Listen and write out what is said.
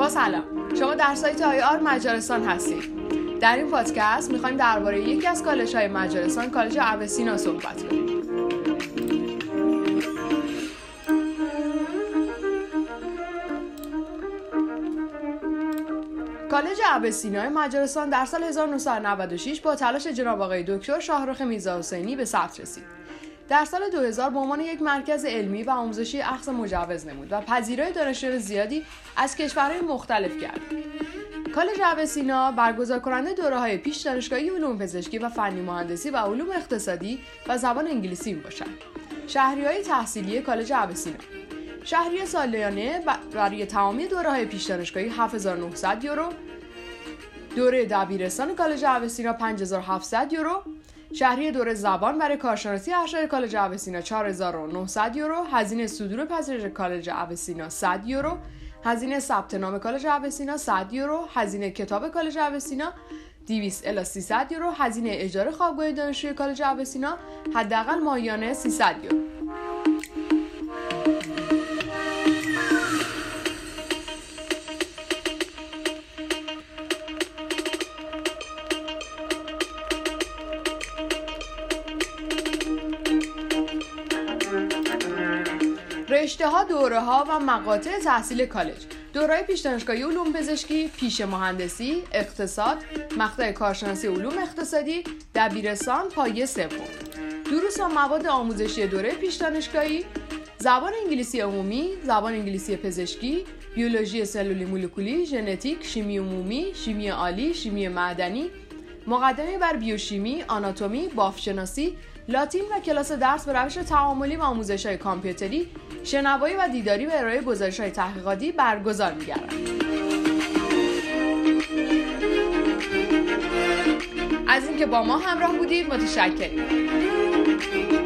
با سلام، شما در سایت IR مجارستان هستید. در این پادکست میخوایم درباره یکی از کالج‌های مجارستان، کالج اوسینا صحبت کنیم. کالج اوسینا مجارستان در سال 1996 با تلاش جناب آقای دکتر شاهرخ میرزاحسینی به ثبت رسید. در سال 2000 به عنوان یک مرکز علمی و آموزشی اخذ مجوز نمود و پذیرای دانشجویان زیادی از کشورهای مختلف کرد. کالج اوسینا برگزار کننده دوره‌های پیش دانشگاهی علوم پزشکی و فنی مهندسی و علوم اقتصادی و زبان انگلیسی میباشد. شهریه‌های تحصیلی کالج اوسینا: شهریه سالیانه برای تمامی دوره‌های پیش دانشگاهی 7900 یورو، دوره دبیرستان کالج اوسینا 5700 یورو، شهریه دوره زبان برای کارشناسی ارشد کالج اوسینا 4900 یورو، هزینه صدور پذیرش کالج اوسینا 100 یورو، هزینه ثبت نام کالج اوسینا 100 یورو، هزینه کتاب کالج اوسینا 200 الی 300 یورو، هزینه اجاره خوابگاه دانشجوی کالج اوسینا حداقل ماهیانه 300 یورو. رشته‌ها، دوره‌ها و مقاطع تحصیل کالج: دوره‌های پیش دانشگاهی علوم پزشکی، پیش مهندسی، اقتصاد، مقطع کارشناسی علوم اقتصادی، دبیرستان، پایه سوم. دروس و مواد آموزشی دوره پیش دانشگاهی: زبان انگلیسی عمومی، زبان انگلیسی پزشکی، بیولوژی سلولی مولکولی، ژنتیک، شیمی عمومی، شیمی عالی، شیمی معدنی، مقدمه بر بیوشیمی، آناتومی، بافت‌شناسی، لاتین و کلاس درس به روش تعاملی و آموزش‌های کامپیوتری، شنوایی و دیداری و ارائه گزارش‌های تحقیقاتی برگزار می‌گردند. از اینکه با ما همراه بودید متشکرم.